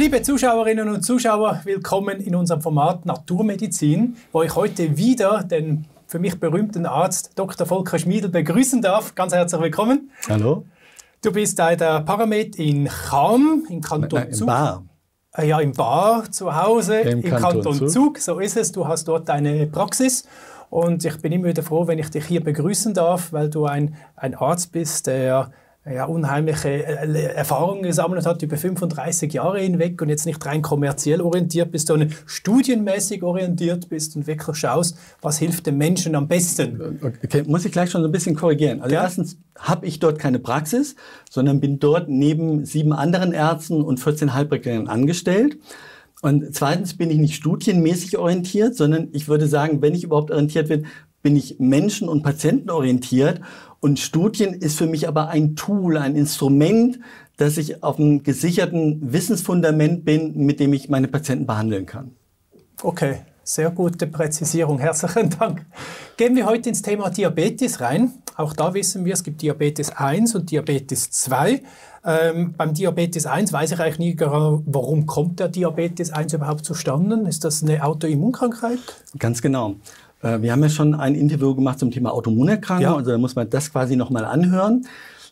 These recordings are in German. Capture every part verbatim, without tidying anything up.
Liebe Zuschauerinnen und Zuschauer, willkommen in unserem Format Naturmedizin, wo ich heute wieder den für mich berühmten Arzt Doktor Volker Schmiedl begrüßen darf. Ganz herzlich willkommen. Hallo. Du bist bei der Paramed in Cham, im Kanton nein, nein, Zug. Im Bar. Ja, im Bar, zu Hause, Im im Kanton Kanton Zug. Zug. So ist es. Du hast dort deine Praxis. Und ich bin immer wieder froh, wenn ich dich hier begrüßen darf, weil du ein, ein Arzt bist, der ja, unheimliche Erfahrungen gesammelt hat über fünfunddreißig Jahre hinweg und jetzt nicht rein kommerziell orientiert bist, sondern studienmäßig orientiert bist und wirklich schaust, was hilft dem Menschen am besten. Okay, muss ich gleich schon so ein bisschen korrigieren. Also ja. Erstens habe ich dort keine Praxis, sondern bin dort neben sieben anderen Ärzten und vierzehn Heilpraktikern angestellt. Und zweitens bin ich nicht studienmäßig orientiert, sondern ich würde sagen, wenn ich überhaupt orientiert bin, bin ich menschen- und patientenorientiert. Und Studien ist für mich aber ein Tool, ein Instrument, dass ich auf einem gesicherten Wissensfundament bin, mit dem ich meine Patienten behandeln kann. Okay, sehr gute Präzisierung. Herzlichen Dank. Gehen wir heute ins Thema Diabetes rein. Auch da wissen wir, es gibt Diabetes eins und Diabetes zwei. Ähm, beim Diabetes eins weiß ich eigentlich nie genau, warum kommt der Diabetes eins überhaupt zustande? Ist das eine Autoimmunkrankheit? Ganz genau. Wir haben ja schon ein Interview gemacht zum Thema Autoimmunerkrankung, ja. Also da muss man das quasi nochmal anhören.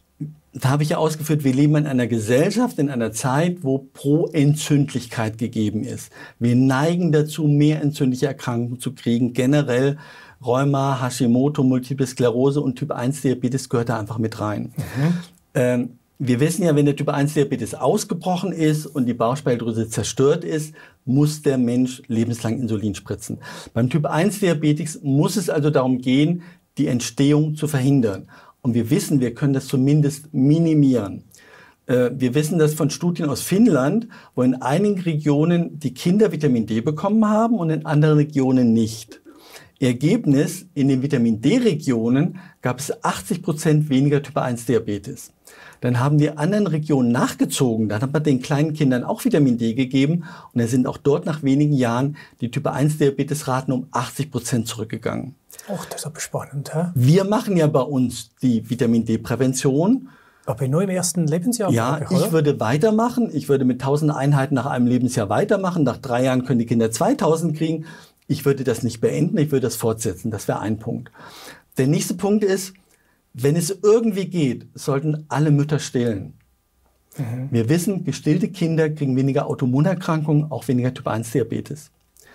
Da habe ich ja ausgeführt, wir leben in einer Gesellschaft, in einer Zeit, wo Proentzündlichkeit gegeben ist. Wir neigen dazu, mehr entzündliche Erkrankungen zu kriegen. Generell Rheuma, Hashimoto, Multiple Sklerose und Typ eins Diabetes gehört da einfach mit rein. Mhm. Ähm, Wir wissen ja, wenn der Typ eins Diabetes ausgebrochen ist und die Bauchspeicheldrüse zerstört ist, muss der Mensch lebenslang Insulin spritzen. Beim Typ eins Diabetes muss es also darum gehen, die Entstehung zu verhindern. Und wir wissen, wir können das zumindest minimieren. Wir wissen das von Studien aus Finnland, wo in einigen Regionen die Kinder Vitamin D bekommen haben und in anderen Regionen nicht. Ergebnis, in den Vitamin D-Regionen gab es achtzig Prozent weniger Typ eins Diabetes. Dann haben die anderen Regionen nachgezogen. Dann hat man den kleinen Kindern auch Vitamin D gegeben. Und dann sind auch dort nach wenigen Jahren die Typ eins Diabetesraten um achtzig Prozent zurückgegangen. Ach, das ist aber spannend, hä? Wir machen ja bei uns die Vitamin D-Prävention. Aber nur im ersten Lebensjahr? Ja, ich, ich würde weitermachen. Ich würde mit tausend Einheiten nach einem Lebensjahr weitermachen. Nach drei Jahren können die Kinder zweitausend kriegen. Ich würde das nicht beenden, ich würde das fortsetzen. Das wäre ein Punkt. Der nächste Punkt ist, wenn es irgendwie geht, sollten alle Mütter stillen. Mhm. Wir wissen, gestillte Kinder kriegen weniger Autoimmunerkrankungen, auch weniger Typ eins Diabetes.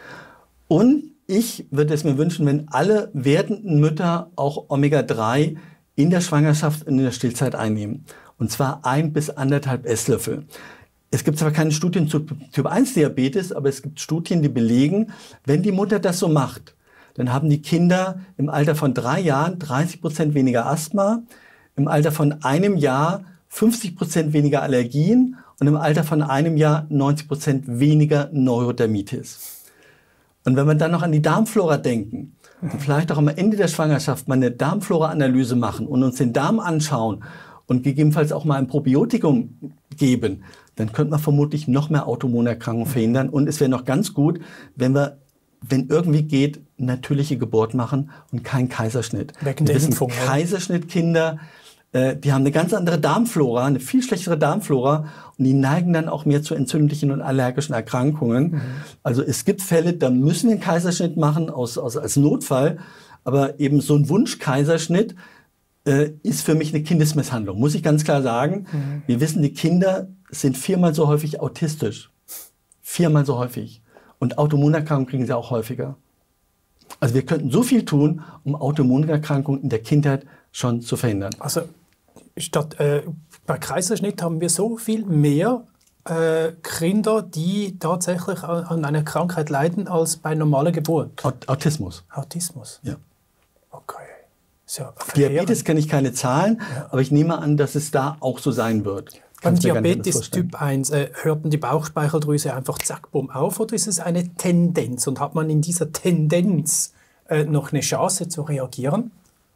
Und ich würde es mir wünschen, wenn alle werdenden Mütter auch Omega drei in der Schwangerschaft und in der Stillzeit einnehmen. Und zwar ein bis anderthalb Esslöffel. Es gibt zwar keine Studien zu Typ eins Diabetes, aber es gibt Studien, die belegen, wenn die Mutter das so macht, dann haben die Kinder im Alter von drei Jahren dreißig Prozent weniger Asthma, im Alter von einem Jahr fünfzig Prozent weniger Allergien und im Alter von einem Jahr neunzig Prozent weniger Neurodermitis. Und wenn wir dann noch an die Darmflora denken und vielleicht auch am Ende der Schwangerschaft mal eine Darmflora-Analyse machen und uns den Darm anschauen und gegebenenfalls auch mal ein Probiotikum geben, dann könnte man vermutlich noch mehr Autoimmunerkrankungen verhindern. Und es wäre noch ganz gut, wenn wir, wenn irgendwie geht, natürliche Geburt machen und keinen Kaiserschnitt. Wegen der Impfung. Kaiserschnittkinder, äh, die haben eine ganz andere Darmflora, eine viel schlechtere Darmflora und die neigen dann auch mehr zu entzündlichen und allergischen Erkrankungen. Mhm. Also es gibt Fälle, da müssen wir einen Kaiserschnitt machen aus, aus, als Notfall, aber eben so ein Wunsch-Kaiserschnitt äh, ist für mich eine Kindesmisshandlung, muss ich ganz klar sagen. Mhm. Wir wissen, die Kinder sind viermal so häufig autistisch. Viermal so häufig. Und Autoimmunerkrankungen kriegen sie auch häufiger. Also wir könnten so viel tun, um Autoimmunerkrankungen in der Kindheit schon zu verhindern. Also statt, äh, bei Kaiserschnitt haben wir so viel mehr äh, Kinder, die tatsächlich an, an einer Krankheit leiden, als bei normaler Geburt. Aut Autismus. Autismus? Ja. Okay. Ja Diabetes kenne ich keine Zahlen, ja. Aber ich nehme an, dass es da auch so sein wird. Beim Diabetes Typ eins, äh, hört denn die Bauchspeicheldrüse einfach zack, bumm auf oder ist es eine Tendenz? Und hat man in dieser Tendenz äh, noch eine Chance zu reagieren?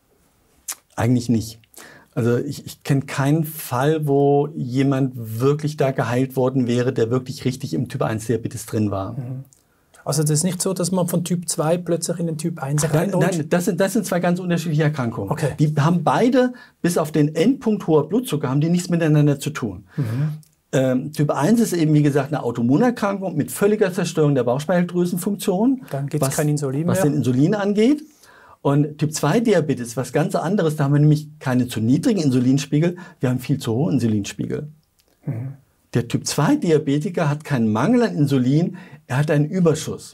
Eigentlich nicht. Also ich, ich kenne keinen Fall, wo jemand wirklich da geheilt worden wäre, der wirklich richtig im Typ eins Diabetes drin war. Mhm. Also das ist nicht so, dass man von Typ zwei plötzlich in den Typ eins reinrutscht? Nein, nein, das sind, das sind zwei ganz unterschiedliche Erkrankungen. Okay. Die haben beide, bis auf den Endpunkt hoher Blutzucker, haben die nichts miteinander zu tun. Mhm. Ähm, Typ eins ist eben, wie gesagt, eine Autoimmunerkrankung mit völliger Zerstörung der Bauchspeicheldrüsenfunktion. Dann gibt es kein Insulin mehr. Was den Insulin angeht. Und Typ zwei Diabetes ist was ganz anderes. Da haben wir nämlich keine zu niedrigen Insulinspiegel, wir haben viel zu hohe Insulinspiegel. Mhm. Der Typ zwei Diabetiker hat keinen Mangel an Insulin, er hat einen Überschuss.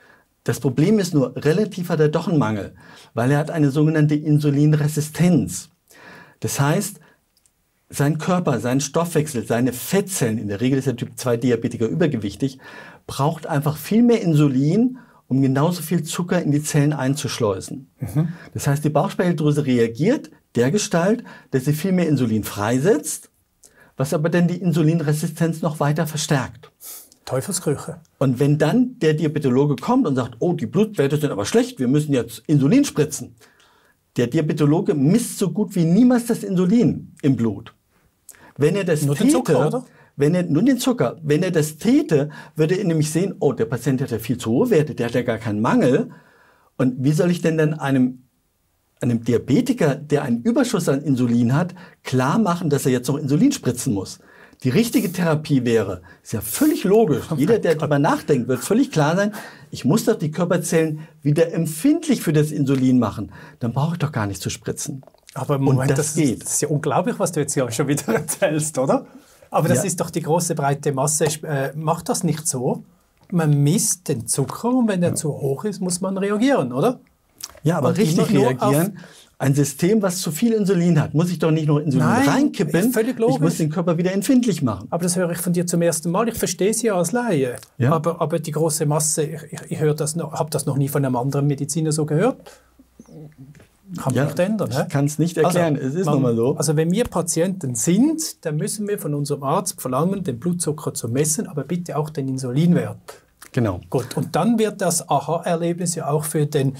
Das Problem ist nur, relativ hat er doch einen Mangel, weil er hat eine sogenannte Insulinresistenz. Das heißt, sein Körper, sein Stoffwechsel, seine Fettzellen, in der Regel ist der Typ zwei Diabetiker übergewichtig, braucht einfach viel mehr Insulin, um genauso viel Zucker in die Zellen einzuschleusen. Mhm. Das heißt, die Bauchspeicheldrüse reagiert dergestalt, dass sie viel mehr Insulin freisetzt, was aber dann die Insulinresistenz noch weiter verstärkt. Teufelsküche. Und wenn dann der Diabetologe kommt und sagt, oh, die Blutwerte sind aber schlecht, wir müssen jetzt Insulin spritzen. Der Diabetologe misst so gut wie niemals das Insulin im Blut. Wenn er das nur täte, den Zucker, oder? Wenn er, nur den Zucker. Wenn er das täte, würde er nämlich sehen, oh, der Patient hat ja viel zu hohe Werte, der hat ja gar keinen Mangel. Und wie soll ich denn dann einem, einem Diabetiker, der einen Überschuss an Insulin hat, klar machen, dass er jetzt noch Insulin spritzen muss? Die richtige Therapie wäre, ist ja völlig logisch, jeder, der darüber nachdenkt, wird völlig klar sein, ich muss doch die Körperzellen wieder empfindlich für das Insulin machen. Dann brauche ich doch gar nicht zu spritzen. Aber Moment, das, das, geht. das ist ja unglaublich, was du jetzt ja schon wieder erzählst, oder? Aber das ja. ist doch die große breite Masse. Äh, macht das nicht so? Man misst den Zucker und wenn der ja. zu hoch ist, muss man reagieren, oder? Ja, aber und richtig reagieren. Ein System, was zu viel Insulin hat, muss ich doch nicht nur Insulin Nein, reinkippen. Völlig logisch. Ich muss den Körper wieder empfindlich machen. Aber das höre ich von dir zum ersten Mal. Ich verstehe es ja als Laie. Ja. Aber, aber die große Masse, ich, ich, ich das noch, habe das noch nie von einem anderen Mediziner so gehört. Kann man ja, nicht ändern. Ich kann es nicht erklären, also, es ist nun mal so. Also wenn wir Patienten sind, dann müssen wir von unserem Arzt verlangen, den Blutzucker zu messen, aber bitte auch den Insulinwert. Genau. Gut, und dann wird das Aha-Erlebnis ja auch für den,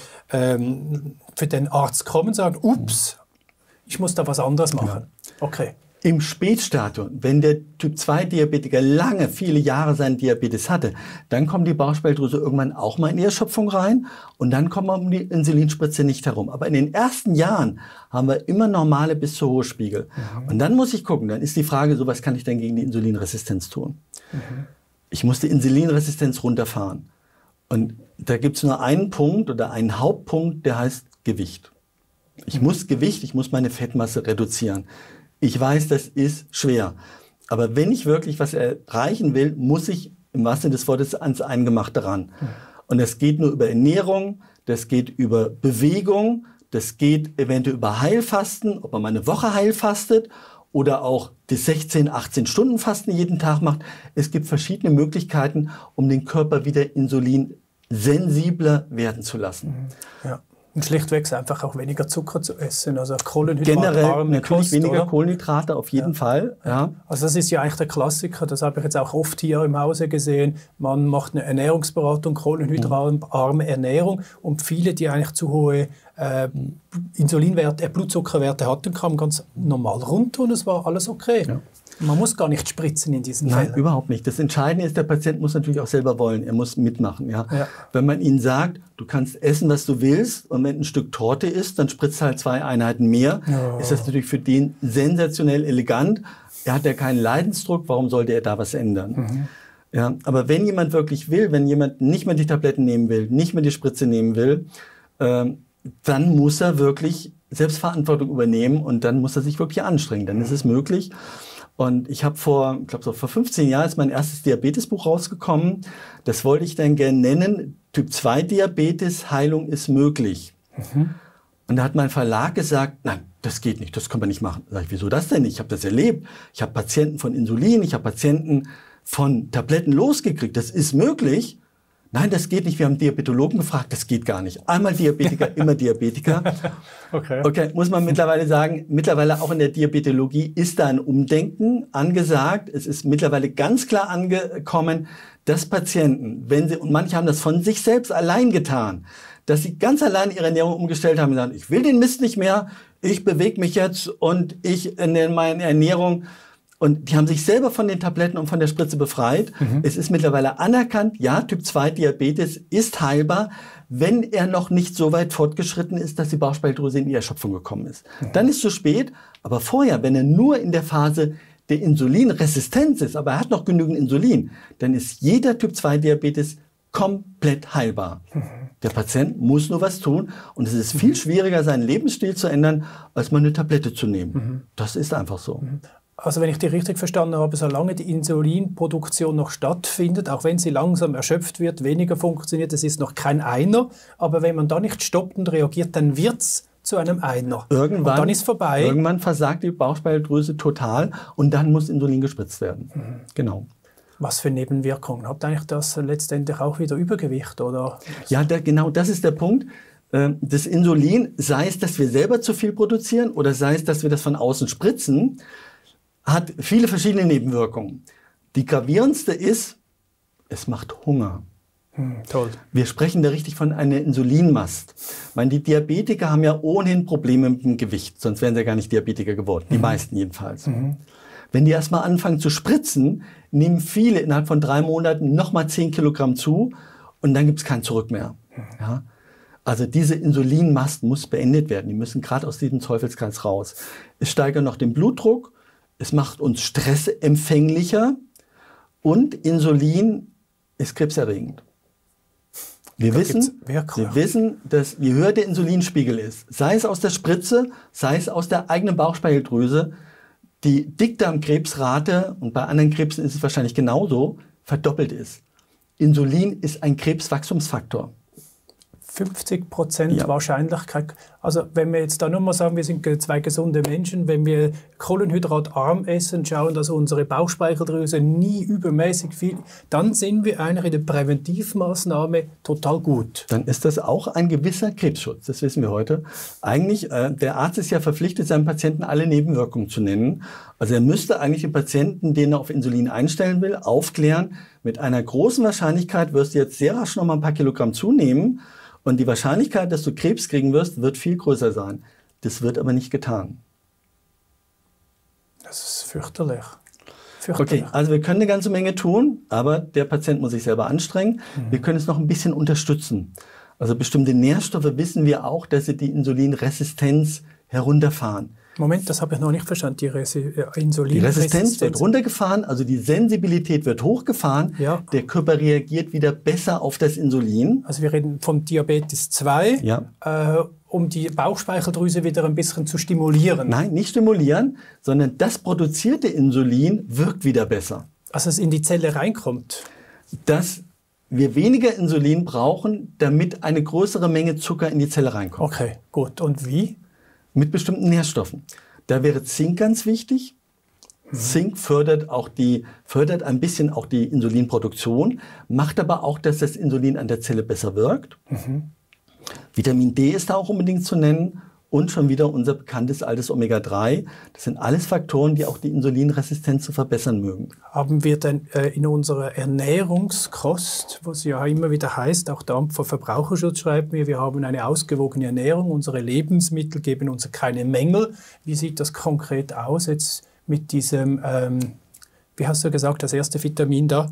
ähm, für den Arzt kommen und sagen, ups, ich muss da was anderes machen. Ja. Okay. Im Spätstadium, wenn der Typ zwei Diabetiker lange, viele Jahre seinen Diabetes hatte, dann kommt die Bauchspeicheldrüse irgendwann auch mal in die Erschöpfung rein und dann kommt man um die Insulinspritze nicht herum. Aber in den ersten Jahren haben wir immer normale bis zu hohe Spiegel. Mhm. Und dann muss ich gucken, dann ist die Frage, so was kann ich denn gegen die Insulinresistenz tun? Mhm. Ich muss die Insulinresistenz runterfahren. Und da gibt es nur einen Punkt oder einen Hauptpunkt, der heißt Gewicht. Ich muss Gewicht, ich muss meine Fettmasse reduzieren. Ich weiß, das ist schwer. Aber wenn ich wirklich was erreichen will, muss ich im wahrsten Sinne des Wortes ans Eingemachte ran. Und das geht nur über Ernährung, das geht über Bewegung, das geht eventuell über Heilfasten, ob man mal eine Woche heilfastet oder auch das sechzehn, achtzehn Stunden Fasten jeden Tag macht. Es gibt verschiedene Möglichkeiten, um den Körper wieder insulinsensibler werden zu lassen. Ja. Und schlichtweg einfach auch weniger Zucker zu essen, also Kohlenhydrate. Generell natürlich Kost, weniger oder? Kohlenhydrate, auf jeden ja. Fall. Ja. Also das ist ja eigentlich der Klassiker, das habe ich jetzt auch oft hier im Hause gesehen. Man macht eine Ernährungsberatung, kohlenhydratarme Ernährung und viele, die eigentlich zu hohe äh, Insulinwerte, äh, Blutzuckerwerte hatten, kamen ganz normal runter und es war alles okay. Ja. Man muss gar nicht spritzen in diesen Nein, Fällen. Überhaupt nicht. Das Entscheidende ist, der Patient muss natürlich auch selber wollen. Er muss mitmachen. Ja? Ja. Wenn man ihm sagt, du kannst essen, was du willst, und wenn ein Stück Torte isst, dann spritzt halt zwei Einheiten mehr, oh. ist das natürlich für den sensationell elegant. Er hat ja keinen Leidensdruck, warum sollte er da was ändern? Mhm. Ja, aber wenn jemand wirklich will, wenn jemand nicht mehr die Tabletten nehmen will, nicht mehr die Spritze nehmen will, ähm, dann muss er wirklich Selbstverantwortung übernehmen und dann muss er sich wirklich anstrengen. Dann ist es möglich. Und ich habe vor, ich glaube so vor fünfzehn Jahren ist mein erstes Diabetesbuch rausgekommen. Das wollte ich dann gerne nennen, Typ zwei Diabetes, Heilung ist möglich. Mhm. Und da hat mein Verlag gesagt, nein, das geht nicht, das kann man nicht machen. Da sag ich, wieso das denn nicht? Ich habe das erlebt. Ich habe Patienten von Insulin, ich habe Patienten von Tabletten losgekriegt. Das ist möglich. Nein, das geht nicht. Wir haben Diabetologen gefragt, das geht gar nicht. Einmal Diabetiker, immer Diabetiker. Okay. Okay, muss man mittlerweile sagen, mittlerweile auch in der Diabetologie ist da ein Umdenken angesagt. Es ist mittlerweile ganz klar angekommen, dass Patienten, wenn sie, und manche haben das von sich selbst allein getan, dass sie ganz allein ihre Ernährung umgestellt haben und sagen, ich will den Mist nicht mehr, ich bewege mich jetzt und ich ernähre meine Ernährung. Und die haben sich selber von den Tabletten und von der Spritze befreit. Mhm. Es ist mittlerweile anerkannt, ja, Typ zwei Diabetes ist heilbar, wenn er noch nicht so weit fortgeschritten ist, dass die Bauchspeicheldrüse in die Erschöpfung gekommen ist. Mhm. Dann ist es zu spät, aber vorher, wenn er nur in der Phase der insulinresistent ist, aber er hat noch genügend Insulin, dann ist jeder Typ zwei Diabetes komplett heilbar. Mhm. Der Patient muss nur was tun und es ist viel schwieriger, seinen Lebensstil zu ändern, als mal eine Tablette zu nehmen. Mhm. Das ist einfach so. Also wenn ich die richtig verstanden habe, solange die Insulinproduktion noch stattfindet, auch wenn sie langsam erschöpft wird, weniger funktioniert, es ist noch kein Einer, aber wenn man da nicht stoppt und reagiert, dann wird es zu einem Einer. Irgendwann, und dann ist vorbei. Irgendwann versagt die Bauchspeicheldrüse total und dann muss Insulin gespritzt werden. Mhm. Genau. Was für Nebenwirkungen? Habt eigentlich das letztendlich auch wieder Übergewicht? Oder? Ja, da, genau, das ist der Punkt. Das Insulin, sei es, dass wir selber zu viel produzieren oder sei es, dass wir das von außen spritzen, hat viele verschiedene Nebenwirkungen. Die gravierendste ist, es macht Hunger. Hm, toll. Wir sprechen da richtig von einer Insulinmast. Ich meine, die Diabetiker haben ja ohnehin Probleme mit dem Gewicht, sonst wären sie ja gar nicht Diabetiker geworden, die mhm. meisten jedenfalls. Mhm. Wenn die erstmal anfangen zu spritzen, nehmen viele innerhalb von drei Monaten nochmal zehn Kilogramm zu und dann gibt es kein Zurück mehr. Ja? Also diese Insulinmast muss beendet werden. Die müssen gerade aus diesem Teufelskreis raus. Es steigert noch den Blutdruck, es macht uns stressempfänglicher und Insulin ist krebserregend. Wir wissen, wir wissen, dass je höher der Insulinspiegel ist, sei es aus der Spritze, sei es aus der eigenen Bauchspeicheldrüse, die Dickdarmkrebsrate, und bei anderen Krebsen ist es wahrscheinlich genauso, verdoppelt ist. Insulin ist ein Krebswachstumsfaktor. fünfzig Prozent ja. Wahrscheinlichkeit. Also wenn wir jetzt da nur mal sagen, wir sind zwei gesunde Menschen, wenn wir kohlenhydratarm essen, schauen, dass unsere Bauchspeicheldrüse nie übermäßig viel, dann sind wir eigentlich in der Präventivmaßnahme total gut. Dann ist das auch ein gewisser Krebsschutz, das wissen wir heute. Eigentlich, äh, der Arzt ist ja verpflichtet, seinem Patienten alle Nebenwirkungen zu nennen. Also er müsste eigentlich den Patienten, den er auf Insulin einstellen will, aufklären, mit einer großen Wahrscheinlichkeit wirst du jetzt sehr rasch noch mal ein paar Kilogramm zunehmen. Und die Wahrscheinlichkeit, dass du Krebs kriegen wirst, wird viel größer sein. Das wird aber nicht getan. Das ist fürchterlich. fürchterlich. Okay, also wir können eine ganze Menge tun, aber der Patient muss sich selber anstrengen. Mhm. Wir können es noch ein bisschen unterstützen. Also bestimmte Nährstoffe wissen wir auch, dass sie die Insulinresistenz herunterfahren. Moment, das habe ich noch nicht verstanden. Die Resi äh, Insulinresistenz. Die Resistenz wird runtergefahren, also die Sensibilität wird hochgefahren. Ja. Der Körper reagiert wieder besser auf das Insulin. Also wir reden von Diabetes zwei, ja. äh, um die Bauchspeicheldrüse wieder ein bisschen zu stimulieren. Nein, nicht stimulieren, sondern das produzierte Insulin wirkt wieder besser. Also es in die Zelle reinkommt. Dass wir weniger Insulin brauchen, damit eine größere Menge Zucker in die Zelle reinkommt. Okay, gut. Und wie? Mit bestimmten Nährstoffen. Da wäre Zink ganz wichtig. Mhm. Zink fördert auch die, fördert ein bisschen auch die Insulinproduktion, macht aber auch, dass das Insulin an der Zelle besser wirkt. Mhm. Vitamin D ist da auch unbedingt zu nennen und schon wieder unser bekanntes altes Omega drei. Das sind alles Faktoren, die auch die Insulinresistenz zu verbessern mögen. Haben wir denn äh, in unserer Ernährungskost, was ja immer wieder heißt, auch der Amt für Verbraucherschutz schreibt mir, wir haben eine ausgewogene Ernährung, unsere Lebensmittel geben uns keine Mängel. Wie sieht das konkret aus jetzt mit diesem, ähm, wie hast du gesagt, das erste Vitamin da?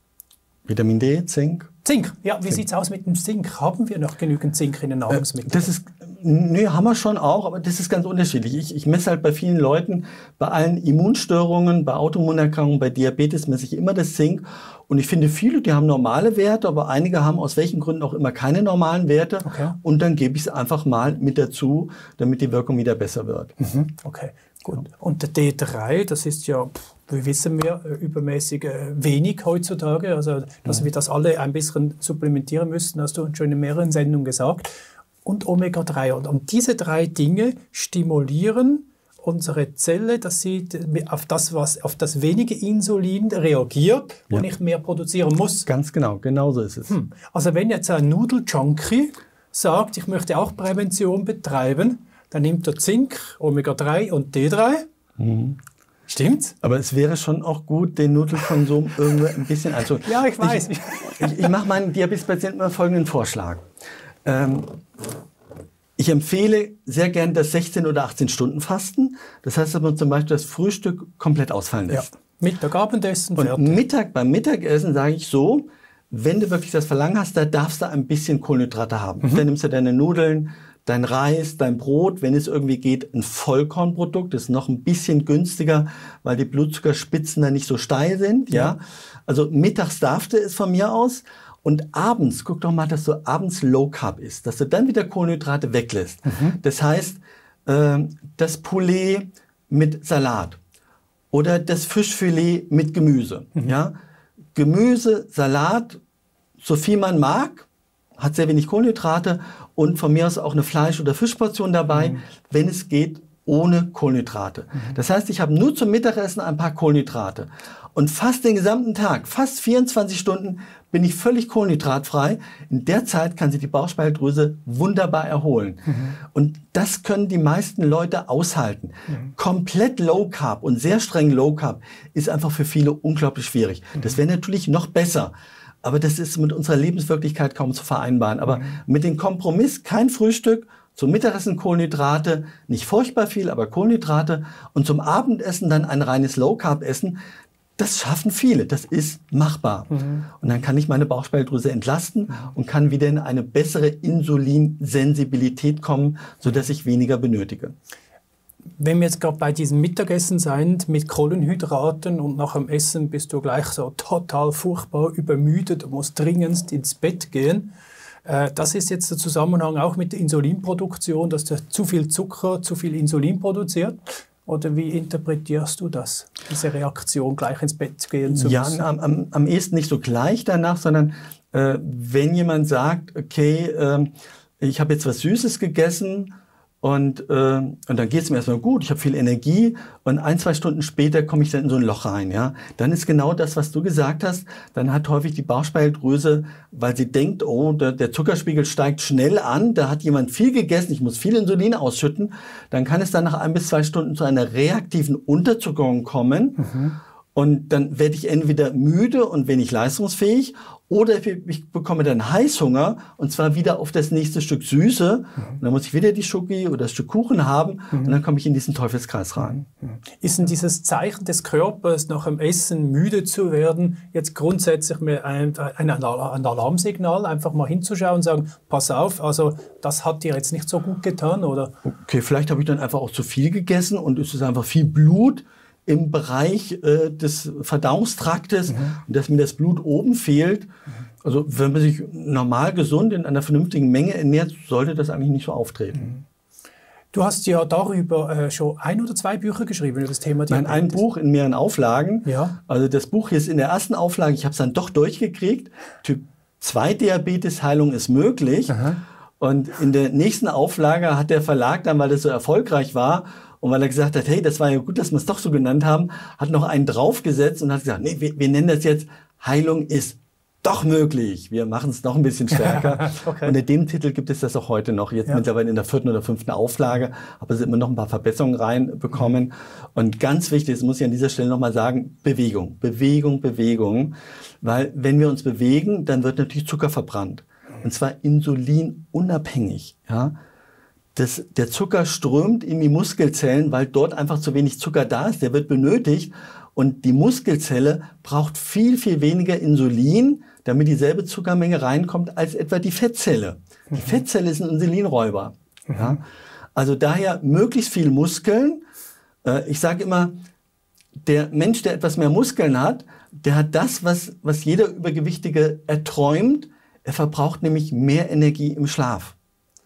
Vitamin D, Zink. Zink, ja, wie sieht es aus mit dem Zink? Haben wir noch genügend Zink in den Nahrungsmitteln? Das ist, nee, haben wir schon auch, aber das ist ganz unterschiedlich. Ich, ich messe halt bei vielen Leuten, bei allen Immunstörungen, bei Autoimmunerkrankungen, bei Diabetes messe ich immer das Zink. Und ich finde viele, die haben normale Werte, aber einige haben aus welchen Gründen auch immer keine normalen Werte. Okay. Und dann gebe ich es einfach mal mit dazu, damit die Wirkung wieder besser wird. Mhm. Okay, gut. Und der D drei, das ist ja, wie wissen wir, übermäßig wenig heutzutage. Also, dass mhm. wir das alle ein bisschen supplementieren müssten, hast du schon in mehreren Sendungen gesagt. Und Omega drei. Und, und diese drei Dinge stimulieren unsere Zelle, dass sie auf das, was, auf das wenige Insulin reagiert und ja. nicht mehr produzieren muss. Ganz genau, genau so ist es. Hm. Also wenn jetzt ein Nudeljunkie sagt, ich möchte auch Prävention betreiben, dann nimmt er Zink, Omega drei und D drei. Mhm. Stimmt's? Aber es wäre schon auch gut, den Nudelkonsum irgendwie ein bisschen einzuschränken. Ja, ich weiß. Ich, ich, ich mache meinen Diabetespatienten mal folgenden Vorschlag. Ähm, Ich empfehle sehr gern das sechzehn oder achtzehn Stunden Fasten. Das heißt, dass man zum Beispiel das Frühstück komplett ausfallen lässt. Ja. Mittag, Abendessen, und fertig. Mittag, beim Mittagessen sage ich so, wenn du wirklich das Verlangen hast, da darfst du ein bisschen Kohlenhydrate haben. Mhm. Dann nimmst du deine Nudeln, dein Reis, dein Brot, wenn es irgendwie geht, ein Vollkornprodukt, das ist noch ein bisschen günstiger, weil die Blutzuckerspitzen dann nicht so steil sind. Ja. ja. Also mittags darfst du es von mir aus. Und abends, guck doch mal, dass du abends Low Carb isst, dass du dann wieder Kohlenhydrate weglässt. Mhm. Das heißt, äh, das Poulet mit Salat oder das Fischfilet mit Gemüse. Mhm. Ja? Gemüse, Salat, so viel man mag, hat sehr wenig Kohlenhydrate und von mir aus auch eine Fleisch- oder Fischportion dabei, mhm. wenn es geht, ohne Kohlenhydrate. Mhm. Das heißt, ich habe nur zum Mittagessen ein paar Kohlenhydrate. Und fast den gesamten Tag, fast vierundzwanzig Stunden, bin ich völlig kohlenhydratfrei. In der Zeit kann sich die Bauchspeicheldrüse wunderbar erholen. Mhm. Und das können die meisten Leute aushalten. Mhm. Komplett Low Carb und sehr streng Low Carb ist einfach für viele unglaublich schwierig. Mhm. Das wäre natürlich noch besser. Aber das ist mit unserer Lebenswirklichkeit kaum zu vereinbaren. Aber mhm. mit dem Kompromiss kein Frühstück, zum Mittagessen Kohlenhydrate, nicht furchtbar viel, aber Kohlenhydrate. Und zum Abendessen dann ein reines Low Carb essen. Das schaffen viele, das ist machbar. Mhm. Und dann kann ich meine Bauchspeicheldrüse entlasten mhm. und kann wieder in eine bessere Insulinsensibilität kommen, sodass ich weniger benötige. Wenn wir jetzt gerade bei diesem Mittagessen sind mit Kohlenhydraten und nach dem Essen bist du gleich so total furchtbar übermüdet und musst dringend ins Bett gehen. Das ist jetzt der Zusammenhang auch mit der Insulinproduktion, dass der zu viel Zucker, zu viel Insulin produziert. Oder wie interpretierst du das, diese Reaktion, gleich ins Bett gehen zu müssen? Ja, am, am, am ehesten nicht so gleich danach, sondern äh, wenn jemand sagt, okay, äh, ich habe jetzt was Süßes gegessen und, äh, und dann geht es mir erstmal gut, ich habe viel Energie und ein, zwei Stunden später komme ich dann in so ein Loch rein. Ja? Dann ist genau das, was du gesagt hast, dann hat häufig die Bauchspeicheldrüse, weil sie denkt, oh, der, der Zuckerspiegel steigt schnell an, da hat jemand viel gegessen, ich muss viel Insulin ausschütten, dann kann es dann nach ein bis zwei Stunden zu einer reaktiven Unterzuckerung kommen. Mhm. Und dann werde ich entweder müde und wenig leistungsfähig oder ich bekomme dann Heißhunger und zwar wieder auf das nächste Stück Süße. Mhm. Und dann muss ich wieder die Schoki oder das Stück Kuchen haben mhm. und dann komme ich in diesen Teufelskreis rein. Mhm. Ist denn dieses Zeichen des Körpers, nach dem Essen müde zu werden, jetzt grundsätzlich ein, ein Alarmsignal, einfach mal hinzuschauen und sagen, pass auf, also das hat dir jetzt nicht so gut getan, oder? Okay, vielleicht habe ich dann einfach auch zu viel gegessen und es ist einfach viel Blut im Bereich äh, des Verdauungstraktes mhm. und dass mir das Blut oben fehlt. Also wenn man sich normal gesund in einer vernünftigen Menge ernährt, sollte das eigentlich nicht so auftreten. Mhm. Du hast ja darüber äh, schon ein oder zwei Bücher geschrieben über das Thema Diabetes. Nein, ein Buch in mehreren Auflagen. Ja. Also das Buch hier ist in der ersten Auflage, ich habe es dann doch durchgekriegt. Typ zwei Diabetes, Heilung ist möglich. Aha. Und in der nächsten Auflage hat der Verlag dann, weil das so erfolgreich war, und weil er gesagt hat, hey, das war ja gut, dass wir es doch so genannt haben, hat noch einen draufgesetzt und hat gesagt, nee, wir, wir nennen das jetzt Heilung ist doch möglich. Wir machen es noch ein bisschen stärker. Okay. Und in dem Titel gibt es das auch heute noch, jetzt ja. mittlerweile in der vierten oder fünften Auflage, aber es sind immer noch ein paar Verbesserungen reinbekommen. Mhm. Und ganz wichtig, das muss ich an dieser Stelle nochmal sagen, Bewegung, Bewegung, Bewegung. Weil wenn wir uns bewegen, dann wird natürlich Zucker verbrannt. Und zwar insulinunabhängig, ja. Das, der Zucker strömt in die Muskelzellen, weil dort einfach zu wenig Zucker da ist. Der wird benötigt und die Muskelzelle braucht viel, viel weniger Insulin, damit dieselbe Zuckermenge reinkommt als etwa die Fettzelle. Die mhm. Fettzelle ist ein Insulinräuber. Mhm. Ja? Also daher möglichst viel Muskeln. Äh, ich sage immer, der Mensch, der etwas mehr Muskeln hat, der hat das, was, was jeder Übergewichtige erträumt. Er verbraucht nämlich mehr Energie im Schlaf.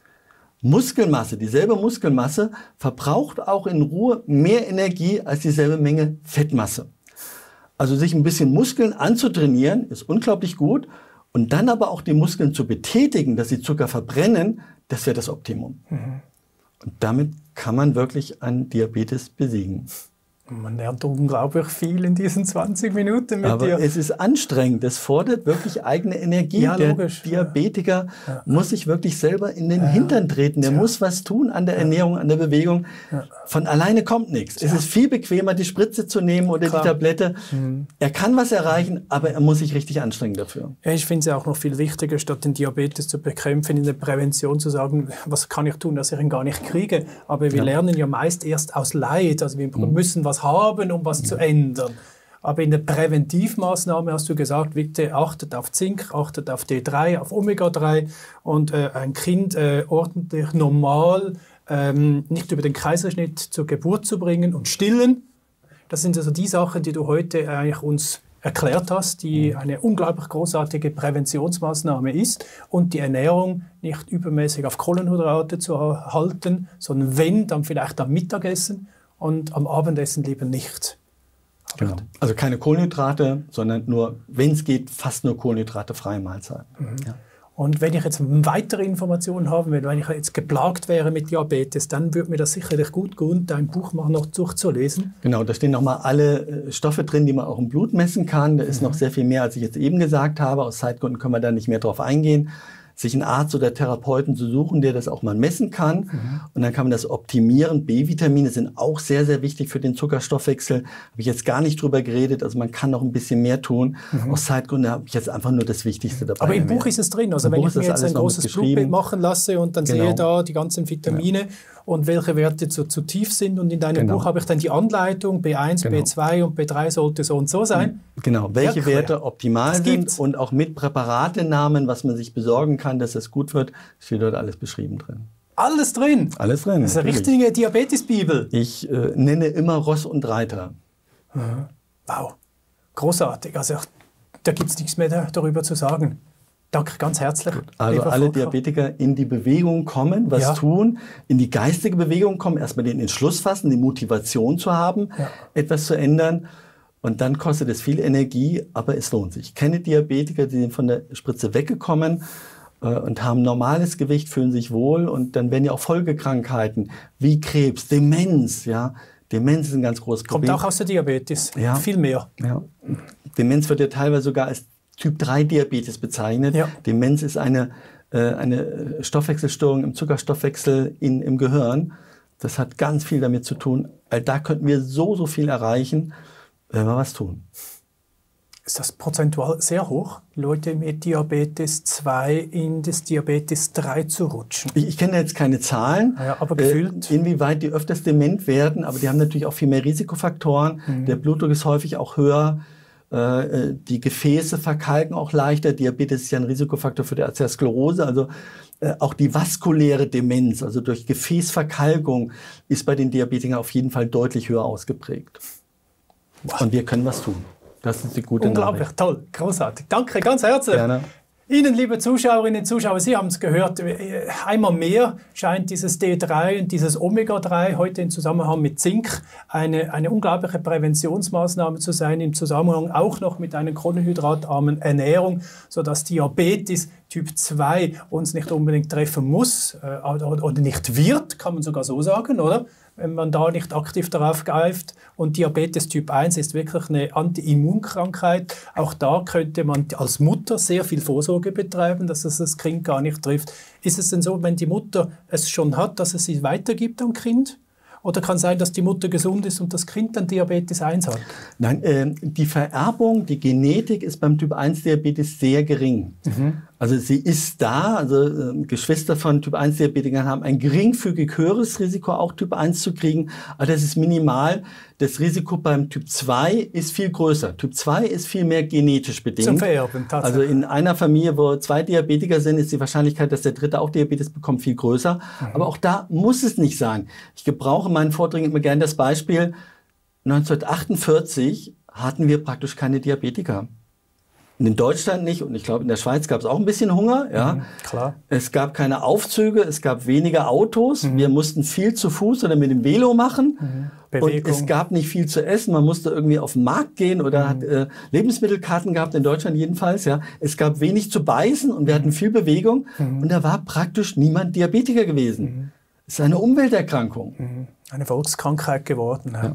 Muskelmasse, dieselbe Muskelmasse, verbraucht auch in Ruhe mehr Energie als dieselbe Menge Fettmasse. Also sich ein bisschen Muskeln anzutrainieren, ist unglaublich gut. Und dann aber auch die Muskeln zu betätigen, dass sie Zucker verbrennen, das wäre das Optimum. Mhm. Und damit kann man wirklich einen Diabetes besiegen. Man lernt unglaublich viel in diesen zwanzig Minuten mit Aber dir. Es ist anstrengend. Das fordert wirklich eigene Energie. Ja, der logisch. Diabetiker ja. muss sich wirklich selber in den ja. Hintern treten. Der ja. muss was tun an der Ernährung, an der Bewegung. Ja. Von alleine kommt nichts. Ja. Es ist viel bequemer, die Spritze zu nehmen oder Klar. die Tablette. Mhm. Er kann was erreichen, aber er muss sich richtig anstrengen dafür. Ja, ich finde es auch noch viel wichtiger, statt den Diabetes zu bekämpfen, in der Prävention zu sagen, was kann ich tun, dass ich ihn gar nicht kriege. Aber wir ja. lernen ja meist erst aus Leid. Also wir mhm. müssen was haben, um was zu ändern. Aber in der Präventivmaßnahme hast du gesagt, bitte achtet auf Zink, achtet auf D drei, auf Omega drei und äh, ein Kind äh, ordentlich normal ähm, nicht über den Kaiserschnitt zur Geburt zu bringen und stillen. Das sind also die Sachen, die du heute eigentlich uns erklärt hast, die eine unglaublich großartige Präventionsmaßnahme ist und die Ernährung nicht übermäßig auf Kohlenhydrate zu halten, sondern wenn, dann vielleicht am Mittagessen und am Abendessen lieber nicht. Genau. Also keine Kohlenhydrate, sondern nur, wenn es geht, fast nur kohlenhydratefreie Mahlzeiten. Mhm. Ja. Und wenn ich jetzt weitere Informationen haben will, wenn ich jetzt geplagt wäre mit Diabetes, dann würde mir das sicherlich gut tun, dein Buch mal noch durchzulesen. Genau, da stehen nochmal alle Stoffe drin, die man auch im Blut messen kann. Da ist mhm. noch sehr viel mehr, als ich jetzt eben gesagt habe. Aus Zeitgründen können wir da nicht mehr drauf eingehen. Sich einen Arzt oder Therapeuten zu suchen, der das auch mal messen kann. Mhm. Und dann kann man das optimieren. B-Vitamine sind auch sehr, sehr wichtig für den Zuckerstoffwechsel. Habe ich jetzt gar nicht drüber geredet. Also man kann noch ein bisschen mehr tun. Mhm. Aus Zeitgründen habe ich jetzt einfach nur das Wichtigste dabei. Aber im Buch ist es drin. Also Im wenn Buch ich mir jetzt ein großes Blutbild machen lasse und dann genau. sehe da die ganzen Vitamine, ja. und welche Werte zu, zu tief sind. Und in deinem genau. Buch habe ich dann die Anleitung, B eins, genau. B zwei und B drei sollte so und so sein. Genau, welche ja, Werte optimal das sind gibt's. Und auch mit Präparatenamen, was man sich besorgen kann, dass es gut wird, steht dort alles beschrieben drin. Alles drin? Alles drin. Das ist eine natürlich. Richtige Diabetes-Bibel. Ich äh, nenne immer Ross und Reiter. Mhm. Wow, großartig. Also da gibt es nichts mehr da, darüber zu sagen. Danke ganz herzlich. Gut. Also alle Diabetiker in die Bewegung kommen, was ja. tun, in die geistige Bewegung kommen, erstmal den Entschluss fassen, die Motivation zu haben, ja. etwas zu ändern. Und dann kostet es viel Energie, aber es lohnt sich. Ich kenne Diabetiker, die sind von der Spritze weggekommen äh, und haben normales Gewicht, fühlen sich wohl. Und dann werden ja auch Folgekrankheiten wie Krebs, Demenz. Ja. Demenz ist ein ganz großes Problem. Kommt auch aus der Diabetes, ja. viel mehr. Ja. Demenz wird ja teilweise sogar als Typ drei Diabetes bezeichnet. Ja. Demenz ist eine, äh, eine Stoffwechselstörung im Zuckerstoffwechsel in, im Gehirn. Das hat ganz viel damit zu tun. Weil da könnten wir so, so viel erreichen, wenn wir was tun. Ist das prozentual sehr hoch, Leute mit Diabetes zwei in das Diabetes drei zu rutschen? Ich, ich kenne jetzt keine Zahlen, ja, aber gefühlt. Äh, inwieweit die öfters dement werden, aber die haben natürlich auch viel mehr Risikofaktoren. Mhm. Der Blutdruck ist häufig auch höher. Die Gefäße verkalken auch leichter. Diabetes ist ja ein Risikofaktor für die Arteriosklerose. Also äh, auch die vaskuläre Demenz, also durch Gefäßverkalkung, ist bei den Diabetikern auf jeden Fall deutlich höher ausgeprägt. Wow. Und wir können was tun. Das ist die gute Unglaublich, Nachricht. Toll, großartig. Danke ganz herzlich. Gerne. Ihnen, liebe Zuschauerinnen und Zuschauer, Sie haben es gehört, einmal mehr scheint dieses D drei und dieses Omega drei heute im Zusammenhang mit Zink eine, eine unglaubliche Präventionsmaßnahme zu sein, im Zusammenhang auch noch mit einer kohlenhydratarmen Ernährung, sodass Diabetes Typ zwei uns nicht unbedingt treffen muss äh, oder, oder nicht wird, kann man sogar so sagen, oder? Wenn man da nicht aktiv darauf greift. Und Diabetes Typ eins ist wirklich eine Anti-Immunkrankheit. Auch da könnte man als Mutter sehr viel Vorsorge betreiben, dass es das Kind gar nicht trifft. Ist es denn so, wenn die Mutter es schon hat, dass es sie weitergibt am Kind? Oder kann es sein, dass die Mutter gesund ist und das Kind dann Diabetes eins hat? Nein, äh, die Vererbung, die Genetik ist beim Typ eins Diabetes sehr gering. Mhm. Also sie ist da, also äh, Geschwister von Typ eins Diabetikern haben ein geringfügig höheres Risiko, auch Typ eins zu kriegen, aber das ist minimal. Das Risiko beim Typ zwei ist viel größer. Typ zwei ist viel mehr genetisch bedingt. Zum Vererben, tatsächlich. Also in einer Familie, wo zwei Diabetiker sind, ist die Wahrscheinlichkeit, dass der dritte auch Diabetes bekommt, viel größer. Mhm. Aber auch da muss es nicht sein. Ich gebrauche in meinen Vorträgen immer gerne das Beispiel, neunzehnhundertachtundvierzig hatten wir praktisch keine Diabetiker. In Deutschland nicht und ich glaube in der Schweiz gab es auch ein bisschen Hunger. Ja. Mhm, klar. Es gab keine Aufzüge, es gab weniger Autos. Mhm. Wir mussten viel zu Fuß oder mit dem Velo machen. Mhm. Und es gab nicht viel zu essen. Man musste irgendwie auf den Markt gehen oder mhm. hat äh, Lebensmittelkarten gehabt, in Deutschland jedenfalls. Ja. Es gab wenig zu beißen und wir hatten viel Bewegung. Mhm. Und da war praktisch niemand Diabetiker gewesen. Mhm. Es ist eine Umwelterkrankung. Mhm. Eine Volkskrankheit geworden. Ja. Ja.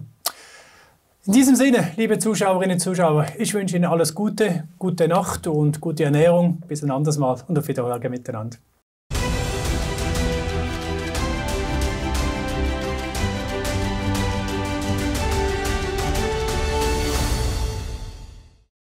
In diesem Sinne, liebe Zuschauerinnen und Zuschauer, ich wünsche Ihnen alles Gute, gute Nacht und gute Ernährung. Bis ein anderes Mal und auf Wiedersehen miteinander.